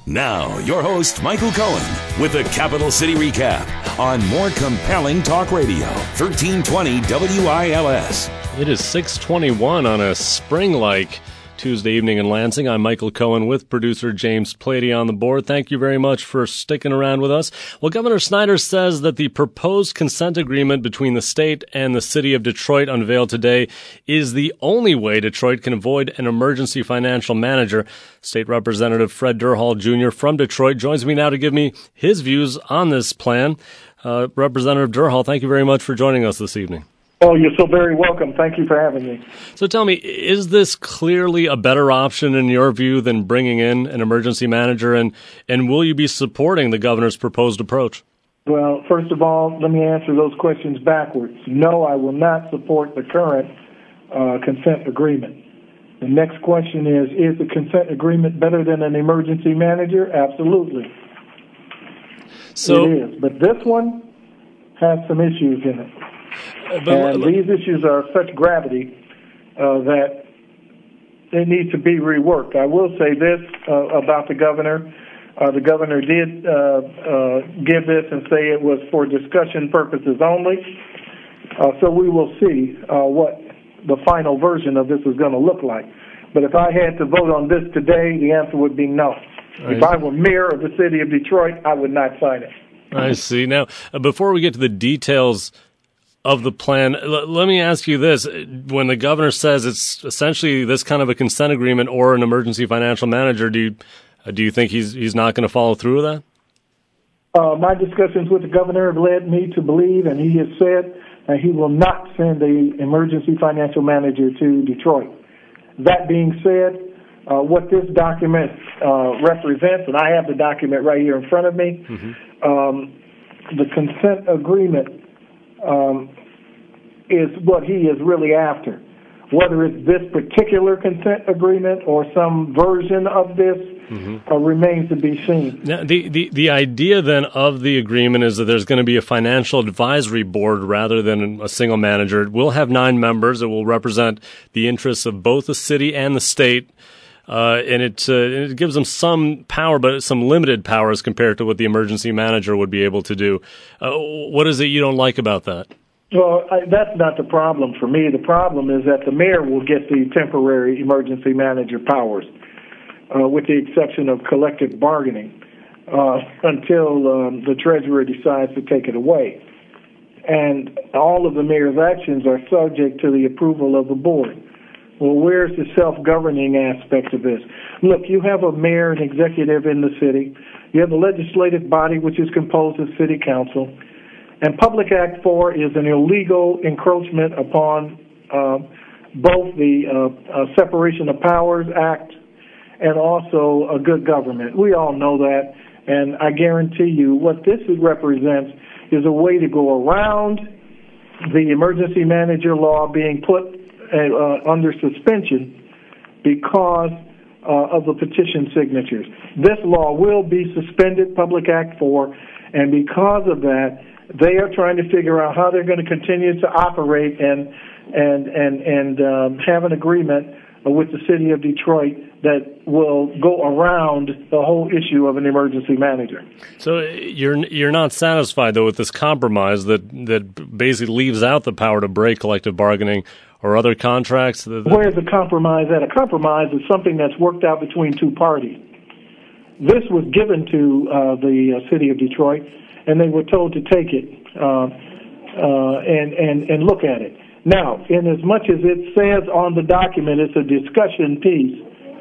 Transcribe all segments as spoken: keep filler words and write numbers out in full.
Now, your host, Michael Cohen, with a Capital City recap on more compelling talk radio, thirteen twenty W I L S. It is six twenty-one on a spring-like Tuesday evening in Lansing. I'm Michael Cohen with producer James Plady on the board. Thank you very much for sticking around with us. Well, Governor Snyder says that the proposed consent agreement between the state and the city of Detroit unveiled today is the only way Detroit can avoid an emergency financial manager. State Representative Fred Durhal Junior from Detroit joins me now to give me his views on this plan. Uh, Representative Durhal, thank you very much for joining us this evening. Oh, you're so very welcome. Thank you for having me. So tell me, is this clearly a better option in your view than bringing in an emergency manager, and, and will you be supporting the governor's proposed approach? Well, first of all, let me answer those questions backwards. No, I will not support the current uh, consent agreement. The next question is, is the consent agreement better than an emergency manager? Absolutely. So, it is. But this one has some issues in it. But, and these issues are of such gravity uh, that they need to be reworked. I will say this uh, about the governor. Uh, the governor did uh, uh, give this and say it was for discussion purposes only. Uh, so we will see uh, what the final version of this is going to look like. But if I had to vote on this today, the answer would be no. Right. If I were mayor of the city of Detroit, I would not sign it. I see. Now, uh, before we get to the details of the plan, L- let me ask you this. When the governor says it's essentially this kind of a consent agreement or an emergency financial manager, do you, uh, do you think he's he's not going to follow through with that? Uh, my discussions with the governor have led me to believe, and he has said that he will not send the emergency financial manager to Detroit. That being said, uh, what this document uh, represents, and I have the document right here in front of me, mm-hmm. um, the consent agreement Um, is what he is really after. Whether it's this particular consent agreement or some version of this mm-hmm. uh, remains to be seen. Now, the, the, the idea then of the agreement is that there's going to be a financial advisory board rather than a single manager. It will have nine members. It will represent the interests of both the city and the state. Uh, and it, uh, it gives them some power, but some limited powers compared to what the emergency manager would be able to do. Uh, what is it you don't like about that? Well, I, that's not the problem for me. The problem is that the mayor will get the temporary emergency manager powers, uh, with the exception of collective bargaining, uh, until um, the treasurer decides to take it away. And all of the mayor's actions are subject to the approval of the board. Well, where's the self-governing aspect of this? Look, you have a mayor and executive in the city. You have a legislative body, which is composed of city council. And Public Act four is an illegal encroachment upon uh, both the uh, uh, Separation of Powers Act and also a good government. We all know that, and I guarantee you what this represents is a way to go around the emergency manager law being put Uh, under suspension because uh, of the petition signatures. This law will be suspended, Public Act four, and because of that, they are trying to figure out how they're going to continue to operate and and and and um, have an agreement with the city of Detroit that will go around the whole issue of an emergency manager. So you're you're not satisfied though with this compromise that that basically leaves out the power to break collective bargaining or other contracts? That, that... Where's the compromise at? A compromise is something that's worked out between two parties. This was given to uh, the uh, city of Detroit, and they were told to take it uh, uh, and, and, and look at it. Now, in as much as it says on the document it's a discussion piece,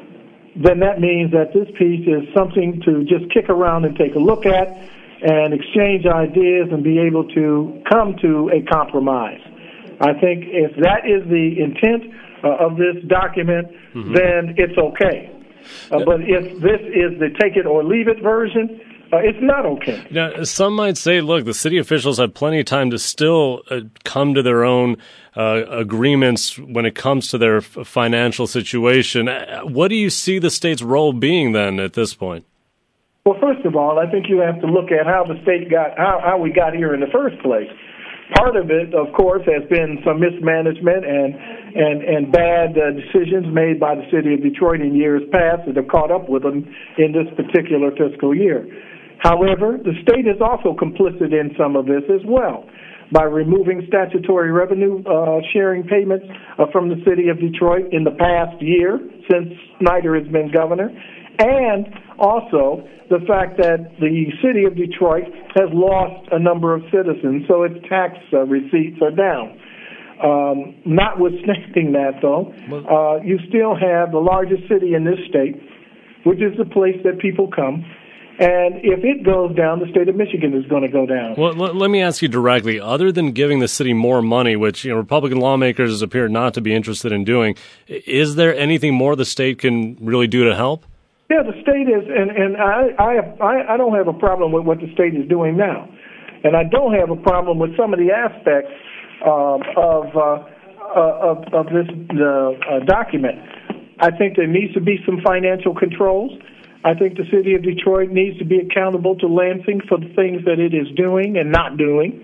then that means that this piece is something to just kick around and take a look at and exchange ideas and be able to come to a compromise. I think if that is the intent uh, of this document, mm-hmm. then it's okay. Uh, but if this is the take it or leave it version, uh, it's not okay. Now, some might say, look, the city officials have plenty of time to still uh, come to their own uh, agreements when it comes to their f- financial situation. What do you see the state's role being then at this point? Well, first of all, I think you have to look at how the state got, how, how we got here in the first place. Part of it, of course, has been some mismanagement and and and bad uh, decisions made by the city of Detroit in years past that have caught up with them in this particular fiscal year. However, the state is also complicit in some of this as well by removing statutory revenue uh, sharing payments uh, from the city of Detroit in the past year since Snyder has been governor, and also the fact that the city of Detroit has lost a number of citizens, so its tax uh, receipts are down. Um, notwithstanding that, though, uh, you still have the largest city in this state, which is the place that people come. And if it goes down, the state of Michigan is going to go down. Well, let me ask you directly. Other than giving the city more money, which you know Republican lawmakers appear not to be interested in doing, is there anything more the state can really do to help? Yeah, the state is, and, and I, I, I don't have a problem with what the state is doing now. And I don't have a problem with some of the aspects um, of, uh, uh, of of this the, uh, document. I think there needs to be some financial controls. I think the city of Detroit needs to be accountable to Lansing for the things that it is doing and not doing.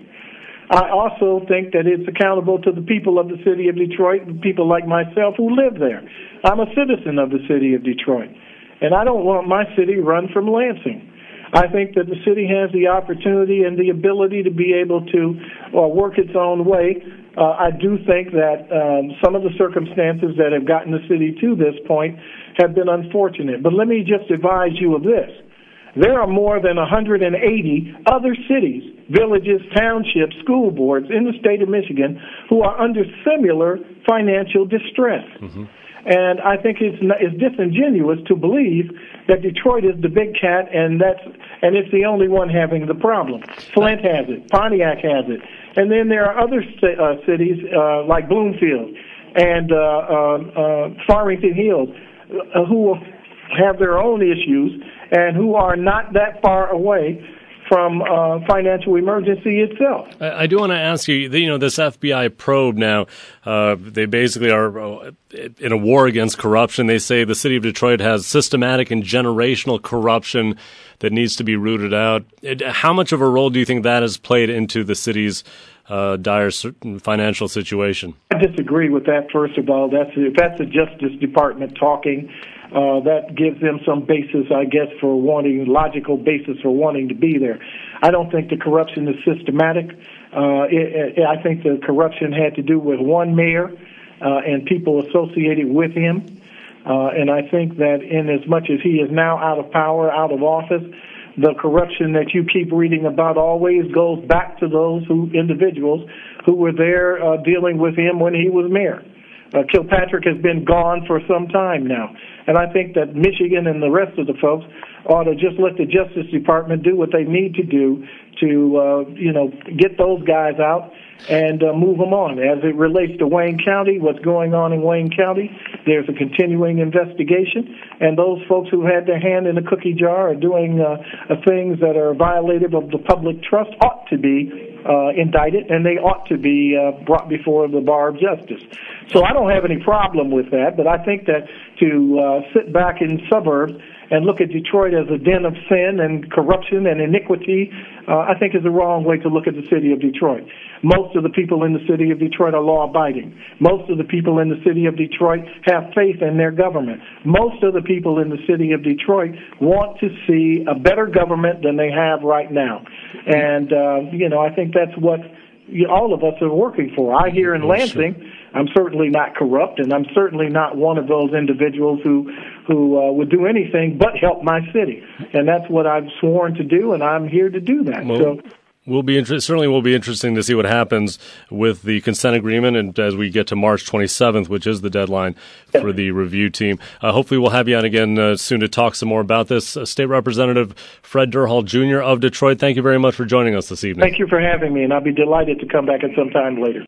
I also think that it's accountable to the people of the city of Detroit, people like myself who live there. I'm a citizen of the city of Detroit, and I don't want my city run from Lansing. I think that the city has the opportunity and the ability to be able to uh, work its own way. Uh, I do think that um, some of the circumstances that have gotten the city to this point have been unfortunate. But let me just advise you of this. There are more than one hundred eighty other cities, villages, townships, school boards in the state of Michigan who are under similar financial distress. Mm-hmm. And I think it's, it's disingenuous to believe that Detroit is the big cat and that's and it's the only one having the problem. Flint has it. Pontiac has it. And then there are other uh, cities uh, like Bloomfield and uh, uh, uh, Farmington Hills uh, who have their own issues and who are not that far away from uh, financial emergency itself. I, I do want to ask you, you know, this F B I probe now, uh, they basically are uh, in a war against corruption. They say the city of Detroit has systematic and generational corruption that needs to be rooted out. It, how much of a role do you think that has played into the city's uh, dire financial situation? I disagree with that, first of all. That's if that's the Justice Department talking. Uh, that gives them some basis, I guess, for wanting, logical basis for wanting to be there. I don't think the corruption is systematic. Uh, it, it, I think the corruption had to do with one mayor uh, and people associated with him. Uh, and I think that in as much as he is now out of power, out of office, the corruption that you keep reading about always goes back to those who individuals who were there uh, dealing with him when he was mayor. Uh, Kilpatrick has been gone for some time now. And I think that Michigan and the rest of the folks ought to just let the Justice Department do what they need to do to, uh, you know, get those guys out and uh, move them on. As it relates to Wayne County, what's going on in Wayne County, there's a continuing investigation, and those folks who had their hand in the cookie jar are doing uh, uh, things that are violative of the public trust ought to be uh, indicted, and they ought to be uh, brought before the bar of justice. So I don't have any problem with that, but I think that to uh, sit back in suburbs and look at Detroit as a den of sin and corruption and iniquity, uh, I think is the wrong way to look at the city of Detroit. Most of the people in the city of Detroit are law-abiding. Most of the people in the city of Detroit have faith in their government. Most of the people in the city of Detroit want to see a better government than they have right now. And, uh, you know, I think that's what all of us are working for. I here in Lansing, I'm certainly not corrupt, and I'm certainly not one of those individuals who who uh, would do anything but help my city. And that's what I've sworn to do, and I'm here to do that. Well, so. Will be inter- certainly will be interesting to see what happens with the consent agreement, and as we get to March twenty-seventh, which is the deadline for the review team. Uh, hopefully, we'll have you on again uh, soon to talk some more about this. Uh, State Representative Fred Durhal Junior of Detroit, thank you very much for joining us this evening. Thank you for having me, and I'll be delighted to come back at some time later.